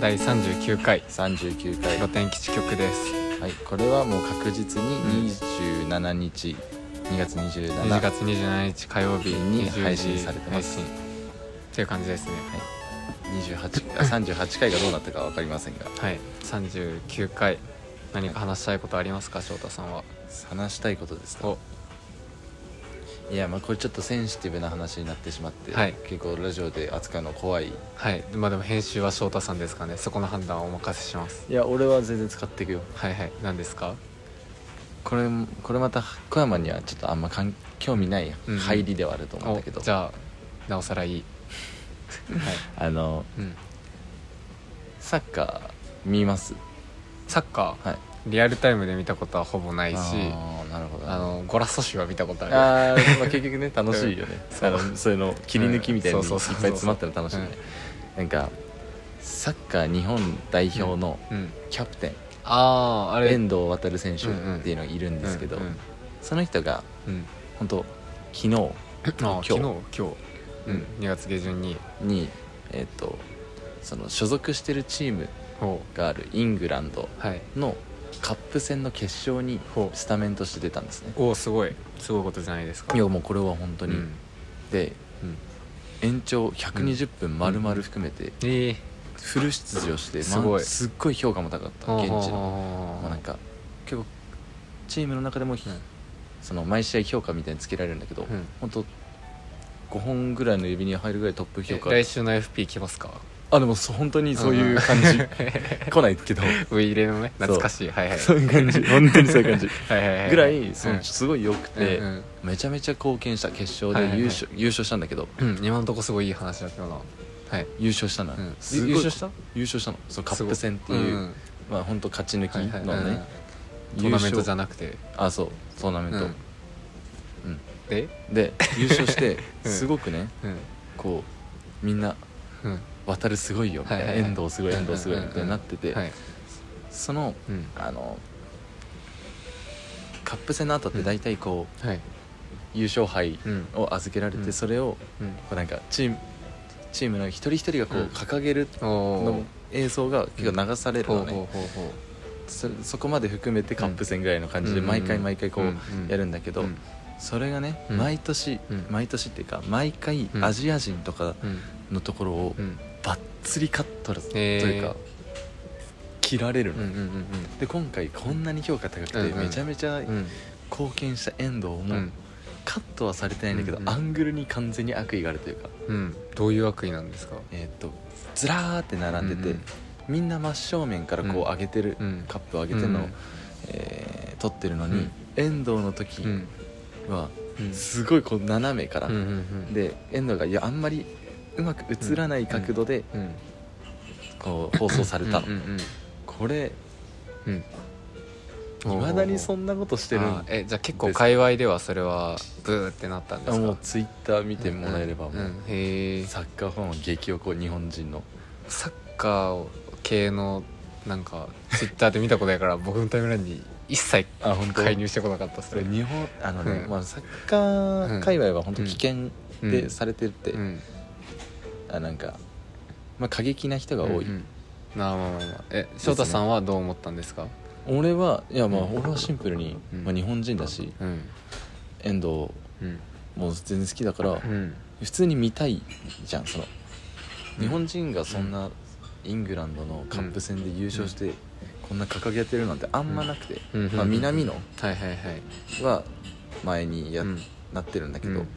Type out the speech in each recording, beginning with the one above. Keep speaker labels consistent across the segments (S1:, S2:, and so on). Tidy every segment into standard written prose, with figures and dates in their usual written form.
S1: 第39回
S2: 39回
S1: 露天基地局です。
S2: はい、これはもう確実に27日、2月27
S1: 2月27日火曜日
S2: に
S1: 20
S2: 配信されてます
S1: 配信っていう感じですね。
S2: 38回がどうなったか分かりませんが、
S1: はい、39回何か話したいことありますか、翔太さんは。
S2: 話したいことですか。いや、まあこれちょっとセンシティブな話になってしまって、
S1: はい、
S2: 結構ラジオで扱うの怖い。
S1: はい、まあでも編集は翔太さんですかね。そこの判断はお任せします。
S2: いや、俺は全然使っていくよ。
S1: はいはい、何ですか。
S2: これまた小山にはちょっとあんま興味ない入りではあると思うんだけど、
S1: じゃあなおさらいい
S2: はい、サッカー見ます。
S1: サッカー、
S2: はい、
S1: リアルタイムで見たことはほぼないし、
S2: なるほど、
S1: ゴラスト州は見たことある。
S2: まあ、結局ね楽しいよねそういうの切り抜きみたいにいっぱい詰まったら楽しいね。なんかサッカー日本代表のキャプテン、
S1: あれ
S2: 遠藤航選手っていうのがいるんですけど、その人が本当昨日今日
S1: 2月下旬に
S2: その所属してるチームがあるイングランドのカップ戦の決勝にスタメンとして出たんですね。
S1: すごいことじゃないですか。
S2: いや、もうこれは本当に、で、延長120分丸々含めてフル出場して、すっごい評価も高かった現地の。なんか結構チームの中でもその毎試合評価みたいにつけられるんだけど、本当5本ぐらいの指に入るぐらいトップ評価。
S1: 来週の FP 来ますか。
S2: でも本当にそういう感じ来ないけど
S1: ウイイレのね、懐かしい、はいはい、
S2: そういう感じ、本当にそういう感じぐらいすごい良くて、めちゃめちゃ貢献した。決勝で優勝したんだけど、
S1: 今のとこすごいいい話だけどな。はい、
S2: 優勝したの、
S1: 優勝したの。
S2: そのカップ戦っていう、まあ本当勝ち抜きのね、
S1: トーナメントじゃなくて、
S2: そうトーナメント、で優勝してすごくね、こうみんな渡るすごいよみたいな、遠藤すごいみたいになってて、そのカップ戦の後って大体こう優勝杯を預けられて、それをなんかチームの一人一人がこう掲げるの映像が結構流されるのね。そこまで含めてカップ戦ぐらいの感じで毎回こうやるんだけど、それがね、毎年っていうか毎回アジア人とかのところをバッツリカットというか切られるの。で今回こんなに評価高くてめちゃめちゃ貢献した遠藤もカットはされてないんだけど、アングルに完全に悪意があるというか、
S1: どういう悪意なんですか。
S2: ずらーって並んでて、みんな真正面からこう上げてる、カップを上げてるのを撮ってるのに、遠藤の時はすごいこう斜めから、で遠藤があんまりうまく映らない角度でこう放送されたの。これ未だにそんなことしてるん
S1: じゃあ結構界隈ではそれはブーってなったんですか。
S2: もうツイッター見てもらえればもう、サッカーファンは激おこ。日本人の
S1: サッカー系のなんかツイッターで見たことないから僕のタイムラインに一切介入してこなかったっすね。
S2: 日本まあサッカー界隈は本当危険でされてるって、なんかまあ過激な人が多い。
S1: 翔太さんはどう思ったんですか。
S2: 俺は俺はシンプルに、日本人だし、遠藤も全然好きだから、普通に見たいじゃん。その日本人がそんなイングランドのカップ戦で優勝してこんな掲げてるなんてあんまなくて、南野は前になってるんだけど、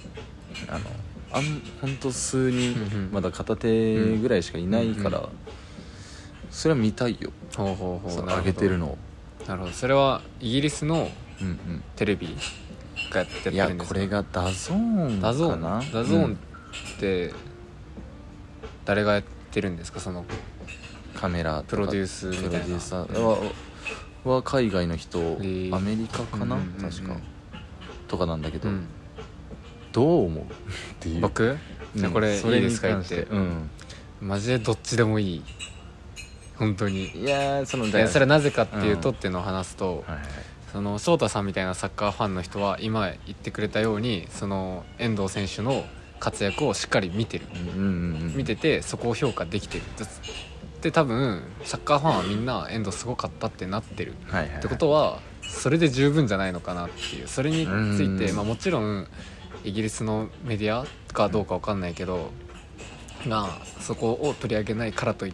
S2: ほんと数人まだ片手ぐらいしかいないから、それは見たいよ。上げてるのを。
S1: なるほど。それはイギリスのテレビがやってるんですか。
S2: いや、これがダゾーンかな。
S1: ダゾーンって誰がやってるんですか。その
S2: カメラ
S1: プロデュースみたいな。
S2: プロデューサーは海外の人、アメリカかな、確かとかなんだけど、どう思うっていう。
S1: 僕じゃあこれいいですか言って、マジでどっちでもいい。本当に。いやそれなぜかっていうとっていうのを話すと、その翔太さんみたいなサッカーファンの人は今言ってくれたように、その遠藤選手の活躍をしっかり見てる、見ててそこを評価できてる。 って多分サッカーファンはみんな遠藤すごかったってなってる、
S2: はいはいはい、
S1: ってことはそれで十分じゃないのかなっていう、それについて、まあ、もちろんイギリスのメディアかどうか分かんないけどがそこを取り上げないからといって、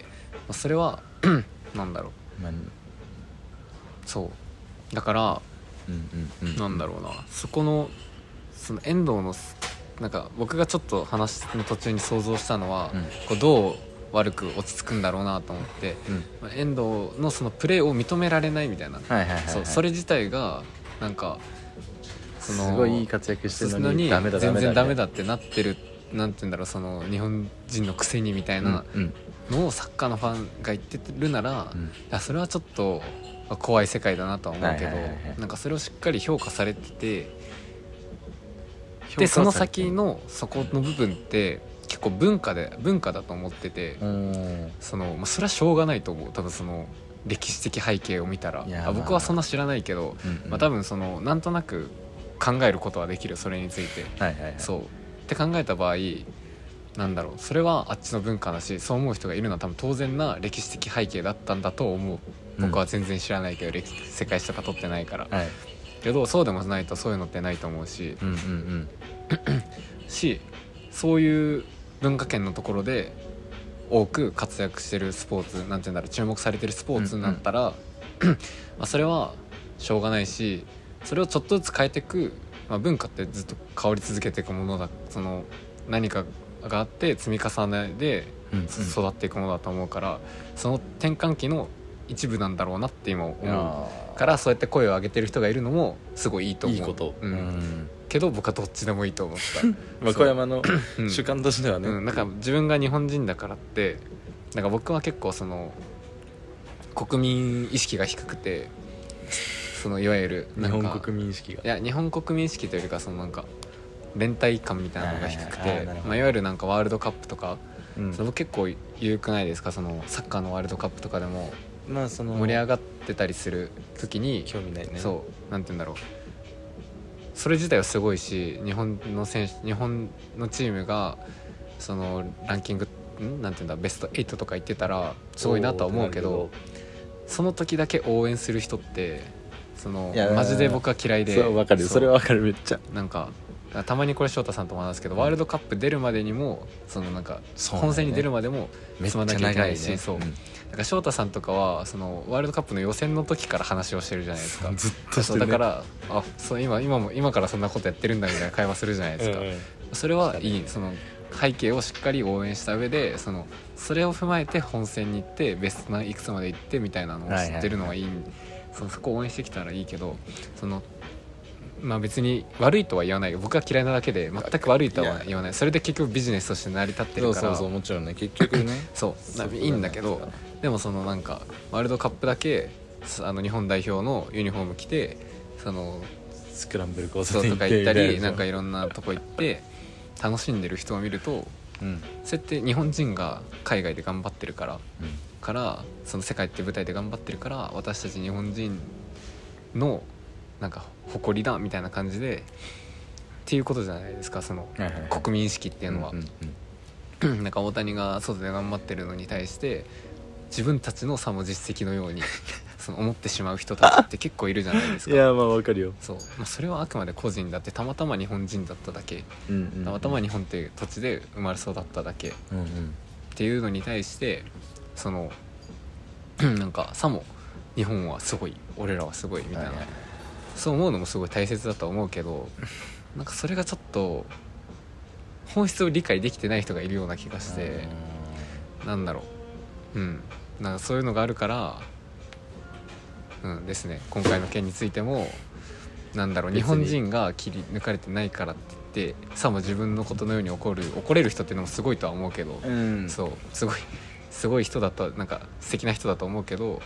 S1: まあ、それはなんだろう、そうだから、なんだろうな、その遠藤のなんか僕がちょっと話の途中に想像したのは、こうどう悪く落ち着くんだろうなと思って、まあ、遠藤のそのプレーを認められないみたいな、それ自体がなんか
S2: すごいいい活躍してるのに
S1: 全然ダメだってなってる、なんて言うんだろう、その日本人のくせにみたいなのをサッカーのファンが言ってるなら、いやそれはちょっと怖い世界だなとは思うけど、なんかそれをしっかり評価されてて、でその先のそこの部分って結構文化だと思ってて、それはしょうがないと思う。多分その歴史的背景を見たら、僕はそんな知らないけど、まあ、多分そのなんとなく考えることはできる、それについて、そうって考えた場合、なんだろう、それはあっちの文化だし、そう思う人がいるのは多分当然な歴史的背景だったんだと思う。僕は全然知らないけど、世界史とか取ってないから、けどそうでもないとそういうのってないと思うし、そういう文化圏のところで多く活躍してるスポーツ、なんていうんだろう、注目されてるスポーツになったら、まあそれはしょうがないし、それをちょっとずつ変えていく、まあ、文化ってずっと変わり続けていくものだ、その何かがあって積み重ねで育っていくものだと思うから、その転換期の一部なんだろうなって今思うから、そうやって声を上げてる人がいるのもすごいいいと思う。
S2: いいこと、
S1: けど僕はどっちでもいいと思った
S2: 小山の主観としてはね、
S1: なんか自分が日本人だからって、なんか僕は結構その国民意識が低くて、そのいわゆる
S2: 日本国民意識が、
S1: いや日本国民意識というよりか、そのなんか連帯感みたいなのが低くて、まあ、いわゆるなんかワールドカップとか、それ結構緩くないですか、そのサッカーのワールドカップとかでも、まあ、その盛り上がってたりする時に
S2: 興味ないね、
S1: そうなんて言うんだろう、それ自体はすごいし、日本のチームがそのランキングなんていうんだ、ベスト8とか行ってたらすごいなとは思うけど、その時だけ応援する人ってそのマジで僕は嫌いで、
S2: そう分かる、それは分かる、めっちゃ
S1: なんかたまにこれ翔太さんとも話すけど、ワールドカップ出るまでにもそのなんか本戦に出るまでも積まなきゃいけないし、そうだから翔太さんとかはそのワールドカップの予選の時から話をしてるじゃないですか。
S2: ずっとして、ね、
S1: だからそう今からそんなことやってるんだみたいな会話するじゃないですか、それはいい、その背景をしっかり応援した上で、それを踏まえて本戦に行ってベストいくつまで行ってみたいなのを知ってるのはいい、そこを応援してきたらいいけど、まあ別に悪いとは言わないよ、僕は嫌いなだけで全く悪いとは言わない。それで結局ビジネスとして成り立ってるから、
S2: そうもちろんね、結局ね
S1: そういいんだけど、でもそのなんかワールドカップだけ日本代表のユニフォーム着て
S2: スクランブル交差点
S1: とか行ったり、なんかいろんなとこ行って楽しんでる人を見ると、そうやって日本人が海外で頑張ってるから、その世界って舞台で頑張ってるから、私たち日本人のなんか誇りだみたいな感じでっていうことじゃないですか、その国民意識っていうのは。なんか大谷が外で頑張ってるのに対して自分たちのさも実績のように思ってしまう人たちって結構いるじゃないですか。
S2: いやまあわかるよ。
S1: それはあくまで個人だって、たまたま日本人だっただけ、たまたま日本っていう土地で生まれ育っただけ、っていうのに対してなんかさも日本はすごい、俺らはすごいみたいな、そう思うのもすごい大切だと思うけど、なんかそれがちょっと本質を理解できてない人がいるような気がして、なんだろう、なんかそういうのがあるから、ですね、今回の件についてもなんだろう、日本人が切り抜かれてないからって言ってさも自分のことのように怒れる人っていうのもすごいとは思うけど、そうすごい人だと、なんか素敵な人だと思うけど、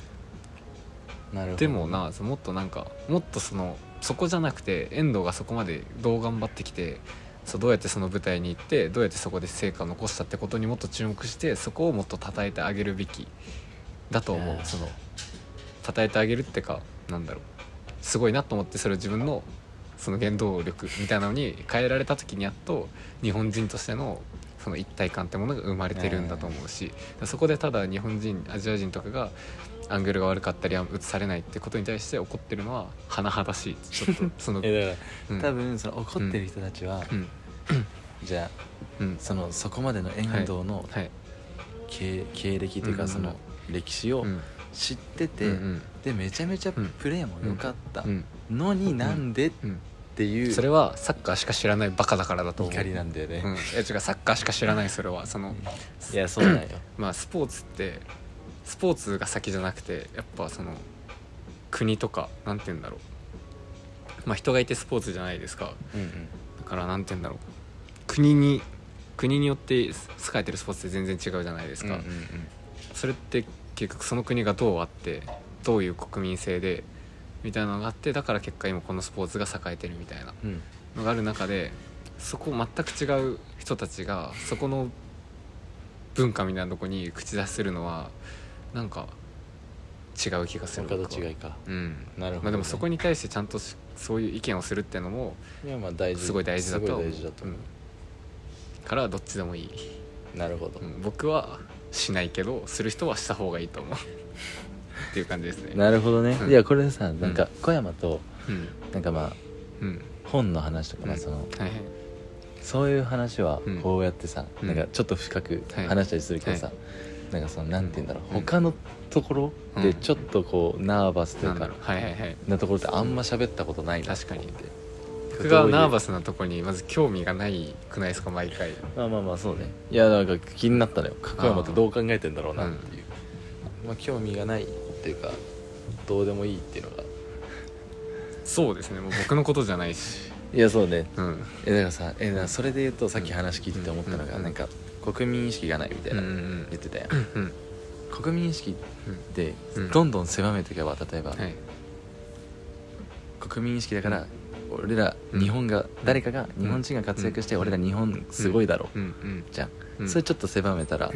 S1: でももっとなんかもっとそこじゃなくて、遠藤がそこまでどう頑張ってきて、どうやってその舞台に行ってどうやってそこで成果を残したってことにもっと注目して、そこをもっと称えてあげるべきだと思う。称えてあげるってか、なんだろう、すごいなと思って、それを自分のその原動力みたいなのに変えられた時に、やっと日本人としてのその一体感ってものが生まれてるんだと思うし、そこでただ日本人アジア人とかがアングルが悪かったり映されないってことに対して怒ってるのは甚だしい。ちょっとその
S2: だから、多分その怒ってる人たちは、じゃあ、そこまでの遠藤の経歴というかその歴史を知ってて、でめちゃめちゃプレーも良かったのになんでっていう、
S1: それはサッカーしか知らないバカだからだと思う。
S2: 怒りなんだよね。
S1: 違う、サッカーしか知らない。それはその
S2: いやそうだよ
S1: まあスポーツが先じゃなくて、やっぱその国とかなんて言うんだろう、まあ人がいてスポーツじゃないですか、だからなんて言うんだろう、国によって栄えてるスポーツって全然違うじゃないですか、それって結局その国がどうあってどういう国民性でみたいなのがあって、だから結果今このスポーツが栄えてるみたいなのがある中で、そこ全く違う人たちがそこの文化みたいなとこに口出しするのはなんか違う気がする。
S2: 他と違いか。
S1: なるほど、ね。まあでもそこに対してちゃんとそういう意見をするっていうのもすごい大事だと思う。からどっちでもいい。
S2: なるほど。
S1: 僕はしないけどする人はした方がいいと思うっていう感じですね。
S2: なるほどね。いやこれさ、なんか小山となんかまあ本の話とかまあそのそういう話はこうやってさ、なんかちょっと深く話したりするけどさ、なんかそのなんて言うんだろう、他のところでちょっとこうナーバスというかなところってあんま喋ったことないな。
S1: 確かに。僕がナーバスなとこにまず興味がないくないですか、毎回。
S2: まあそうね。いやなんか気になったのよ、小山ってどう考えてんだろうなっていう。まあ興味がないっていうかどうでもいいっていうのが。
S1: そうですね、もう僕のことじゃないし。
S2: いやそうね、だからさ、それで言うとさっき話聞いてて思ったのが、なんか国民意識がないみたいな言ってたやん。国民意識ってどんどん狭めていけば、例えば、国民意識だから俺ら日本が、誰かが日本人が活躍して俺ら日本すごいだろじゃん。それちょっと狭めたら、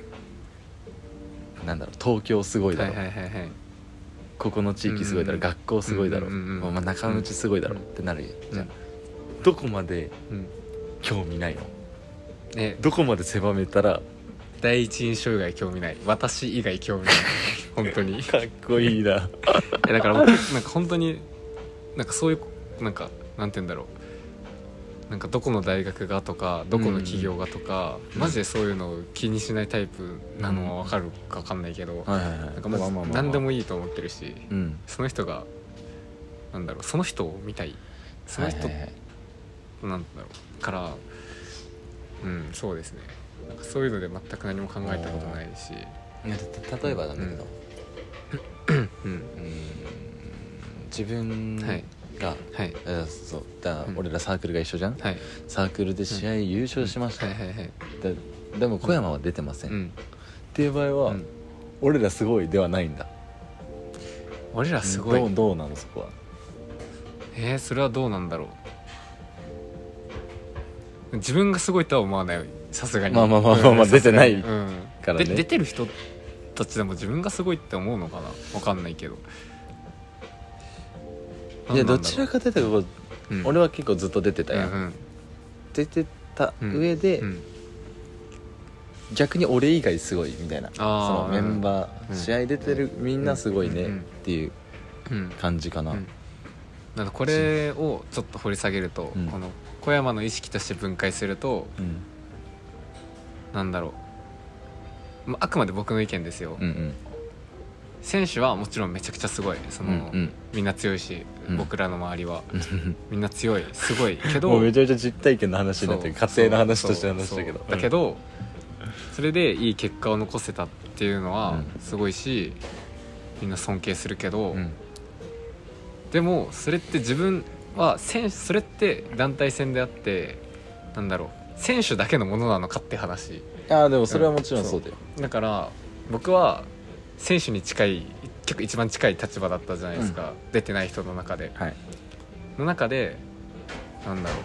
S2: なんだろう、東京すごいだろ、ここの地域すごいだろ、学校すごいだろ、まあ中野すごいだろってなるじゃん。どこまで興味ないの？どこまで狭めたら？
S1: 第一印象以外興味ない、私以外興味ない本当に
S2: かっこいいな
S1: だから僕なんか本当になんかそういうなんかなんて言うんだろう、なんかどこの大学がとかどこの企業がとか、マジでそういうのを気にしないタイプなのは分かるか分かんないけど、なんかまず何でもいいと思ってるし、その人がなんだろう、その人を見たい、その人なんだろうから、そうですね。なんかそういうので全く何も考えたことないし、
S2: 例えばなんだけど、自分が、そうだ、俺らサークルが一緒じゃん、サークルで試合優勝しました、でも小山は出てません、っていう場合は、俺らすごいではないんだ。
S1: 俺らすごい
S2: どうなのそこは。
S1: それはどうなんだろう。自分がすごいとは思わない、さすがに。ま
S2: あ出てないからね。
S1: 出てる人たちでも自分がすごいって思うのかな、分かんないけど。
S2: いやどちらかというと俺は結構ずっと出てたやん、出てた上で、逆に俺以外すごいみたいな、そのメンバー、試合出てるみんなすごいねっていう感じかな。
S1: なんかこれをちょっと掘り下げると、この小山の意識として分解すると、なんだろう、あくまで僕の意見ですよ、選手はもちろんめちゃくちゃすごい、その、みんな強いし、僕らの周りはみんな強い、すごいけど
S2: もうめちゃめちゃ実体験の話になってる、家庭の話として話したけど、
S1: だけどそれでいい結果を残せたっていうのはすごいし、みんな尊敬するけど、でもそれって自分はそれって団体戦であって、なんだろう、選手だけのものなのかって話。
S2: でもそれはもちろんそうだよ。
S1: だから僕は選手に近い、結構一番近い立場だったじゃないですか、出てない人の中で、の中でなんだろ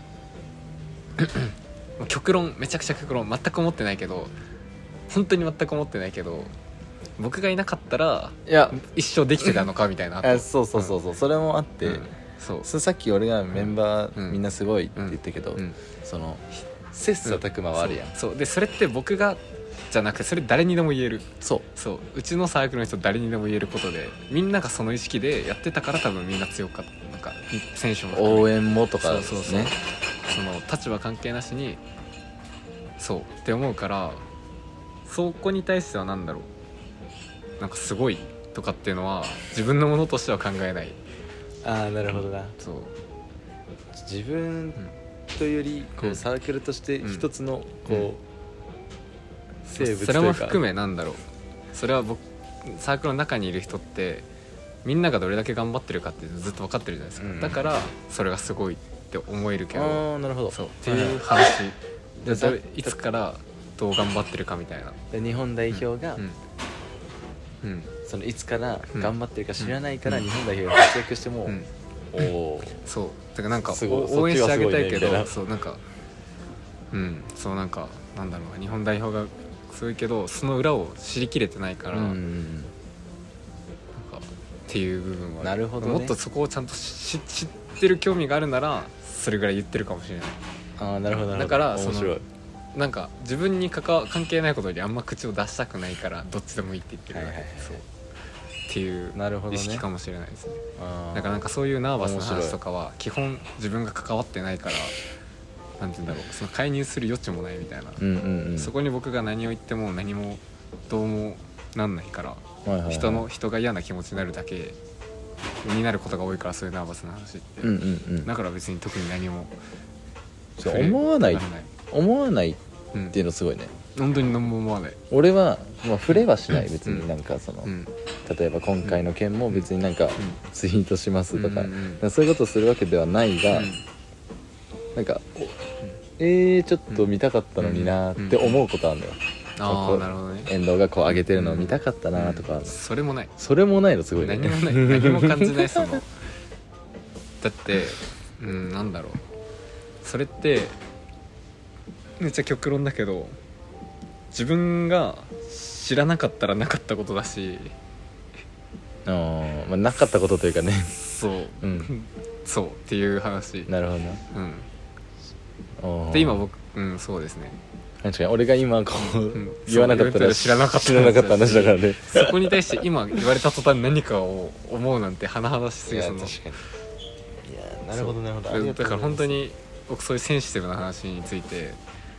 S1: う極論、めちゃくちゃ極論、全く思ってないけど、本当に全く思ってないけど、僕がいなかったら一生できてたのかみたいな
S2: そう、それもあって、それさっき俺がメンバーみんなすごいって言ったけど、その切磋琢磨はあるやん、
S1: そうでそれって僕がじゃなくてそれ誰にでも言える。
S2: そう
S1: うちのサークルの人誰にでも言えることで、みんながその意識でやってたから多分みんな強かった。なんか選手も
S2: 応援もとか
S1: ですね、その立場関係なしにそうって思うから、そこに対してはなんだろう、なんかすごいとかっていうのは自分のものとしては考えない。
S2: ああなるほどな。
S1: そう
S2: 自分というよりこうサークルとして一つのこう生物というか、
S1: それも含めなんだろう、それは僕サークルの中にいる人ってみんながどれだけ頑張ってるかってずっと分かってるじゃないですか、だからそれがすごいって思えるけど、
S2: あなるほど
S1: そうっていう話で、いつからどう頑張ってるかみたいな。
S2: で日本代表が、そのいつから頑張ってるか知らないから日本代表が活躍しても、
S1: そうだからなんか応援してあげたいけど、そうなんかそうなんかなんだろうな、日本代表がすごいけどその裏を知りきれてないから、なんかっていう部分は
S2: なるほど、ね、
S1: もっとそこをちゃんと知ってる興味があるならそれぐらい言ってるかもしれない。
S2: あなるほど。
S1: だから
S2: 面白い。
S1: なんか自分に関係ないことにあんま口を出したくないからどっちでもいいって言ってる、そうっていう意識かもしれないですね。だからなんかそういうナーバスな話とかは基本自分が関わってないから、なんて言うんだろう、その介入する余地もないみたいな、そこに僕が何を言っても何もどうもなんないから、人が嫌な気持ちになるだけになることが多いから、そういうナーバスな話って、だから別に特に何も
S2: 思わないっていうのすごいね、
S1: 本当に何も思わない。
S2: 俺は、触れはしない別に。なんかその、例えば今回の件も別になんかツイートしますとか、そういうことをするわけではないが、なんかちょっと見たかったのになって思うことあるんだよ。
S1: なるほどね。
S2: 遠藤がこう上げてるのを見たかったなとか、
S1: それもない
S2: のすごいね。
S1: 何もない何も感じないそのだってなんだろう、それってめっちゃ極論だけど自分が知らなかったらなかったことだし、
S2: なかったことというかね
S1: そう、そうっていう話。
S2: なるほどな。
S1: で今僕そうですね、
S2: 確かに俺が今こう、言わなかったら知らなかった話だからね
S1: そこに対して今言われた途端何かを思うなんて甚だしすぎる。確かに。い
S2: やなるほどなるほど。
S1: だから本当に僕そういうセンシティブな話について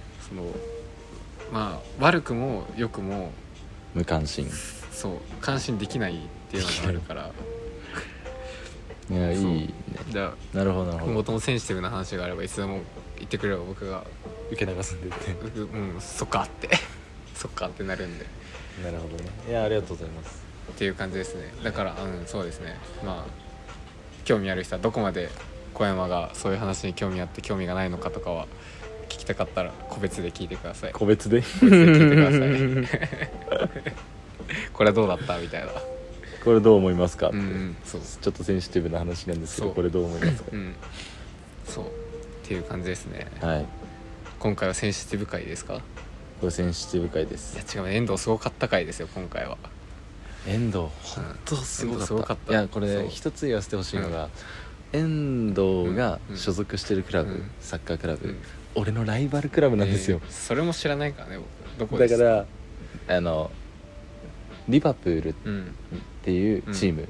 S1: 悪くも良くも
S2: 無関心、
S1: そう関心できないっていうのがあるから
S2: いやいいね。
S1: じゃあ
S2: なるほど
S1: 今後ともセンシティブな話があればいつでも言ってくれれば僕が
S2: 受け流すんでって
S1: そっかってそっかってなるんで。
S2: なるほどね。いやありがとうございます
S1: っていう感じですね。だからそうですね、興味ある人はどこまで小山がそういう話に興味あって興味がないのかとかは聞きたかったら個別で聞いてください。
S2: 個別で
S1: 聞いてくださいこれはどうだったみたいな、
S2: これどう思いますかって、
S1: そう
S2: ちょっとセンシティブな話なんですけどこれどう思いますか、
S1: そうっていう感じですね。
S2: はい。
S1: 今回はセンシティブ回ですか？
S2: これセンシティブ回です。
S1: いや違う、遠藤すごかった回ですよ今回は。
S2: 遠藤本当すごかった。いやこれ一つ言わせてほしいのが、遠藤が所属してるクラブ、サッカークラブ、俺のライバルクラブなんですよ。
S1: それも知らないからね僕。どこです
S2: だからリバプールっていうチーム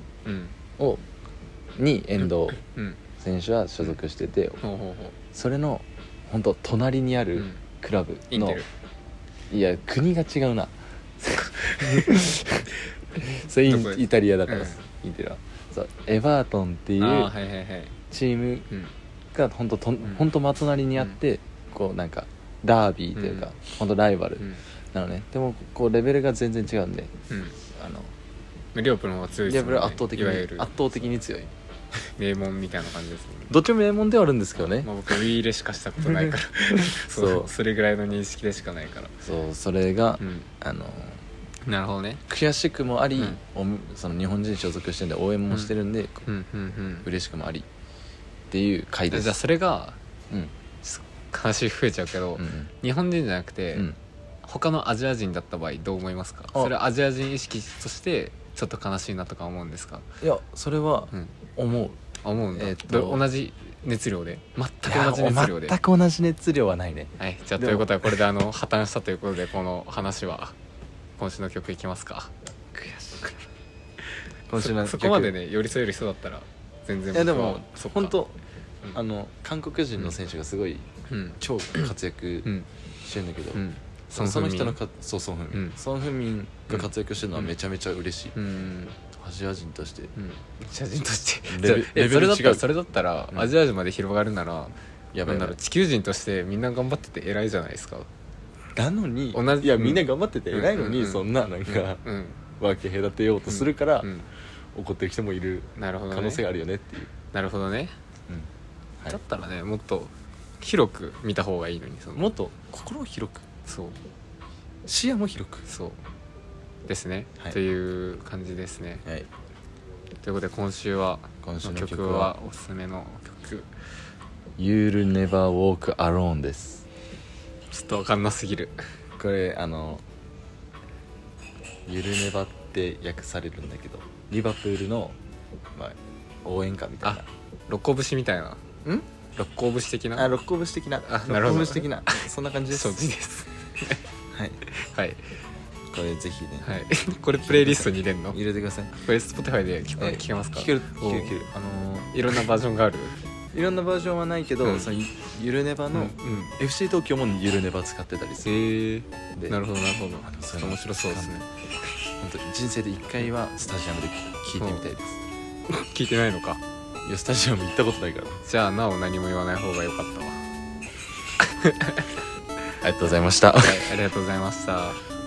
S2: に遠藤選手は所属してて、それの本当隣にあるクラブの、いや国が違うなそれイタリアだから、インテルはそうエバートンっていうチームが本当真隣にあって、こうなんかダービーというか本当ライバルなのね。でもこうレベルが全然違うんで、
S1: リオプの方が強いですよね。
S2: リオプ圧倒的に強い
S1: 名門みたいな感じですもんね。
S2: どっちも名門ではあるんですけどね、
S1: 僕ウィー入れしかしたことないからそれぐらいの認識でしかないから。
S2: そうそれが、
S1: なるほどね。
S2: 悔しくもあり、その日本人所属してるんで応援もしてるんで、嬉しくもありっていう回です。
S1: じゃあそれが、話増えちゃうけど、日本人じゃなくて、他のアジア人だった場合どう思いますか？それはアジア人意識としてちょっと悲しいなとか思うんですか？
S2: いやそれは思う、
S1: 思うんだ。同じ熱量で全く同じ熱量で
S2: 全く同じ熱量はないね。
S1: はい、じゃあということはこれで破綻したということでこの話は今週の曲いきますか。
S2: 悔しい今週の曲
S1: そこまでね寄り添える人だったら全然僕は。
S2: いやでも本当、
S1: うん、
S2: 韓国人の選手がすごい、超活躍してるんだけど、その人のソン・フンミン、ソン・フンミンが活躍してるのはめちゃめちゃ嬉しい、アジア人として、
S1: アジア人としてレベル違う。それだったら、アジア人まで広がるならやばいなら地球人としてみんな頑張ってて偉いじゃないですか。
S2: なのに
S1: 同じ
S2: いやみんな頑張ってて偉いのに、そんななんか、分け隔てようとするから、怒ってる人もいる可能性があるよねっていう。
S1: なるほどね、だったらねもっと広く見た方がいいのに、
S2: もっと心を広く、
S1: そう
S2: 視野も広く、
S1: そうですね、
S2: はい、
S1: という感じですね、
S2: はい、
S1: ということで今週の曲はおすすめの曲
S2: You'll Never Walk Alone です。
S1: ちょっと分かんなすぎる。
S2: これゆるねばって訳されるんだけど、リバプールの、応援歌みたいな、
S1: 六甲節みたいな、六甲節的な、
S2: 六甲節的な、
S1: なるほど、
S2: 的なそんな感じです。
S1: 承知です
S2: はい
S1: はい、
S2: これぜひね、
S1: はい、これプレイリストに入れんの？
S2: 入れてください。
S1: これ Spotify で聴けますか？
S2: 聴ける
S1: いろんなバージョンがある？
S2: いろんなバージョンはないけど、そのゆるねばの、FC 東京もゆるねば使ってたりする。
S1: なるほどなるほど、面白そうですね。
S2: 本当に人生で1回はスタジアムで聴いてみたいです。
S1: 聞いてないのか？
S2: いやスタジアム行ったことないから。
S1: じゃあなお何も言わない方が良かったわ
S2: ありがとうございました。
S1: はい、ありがとうございました。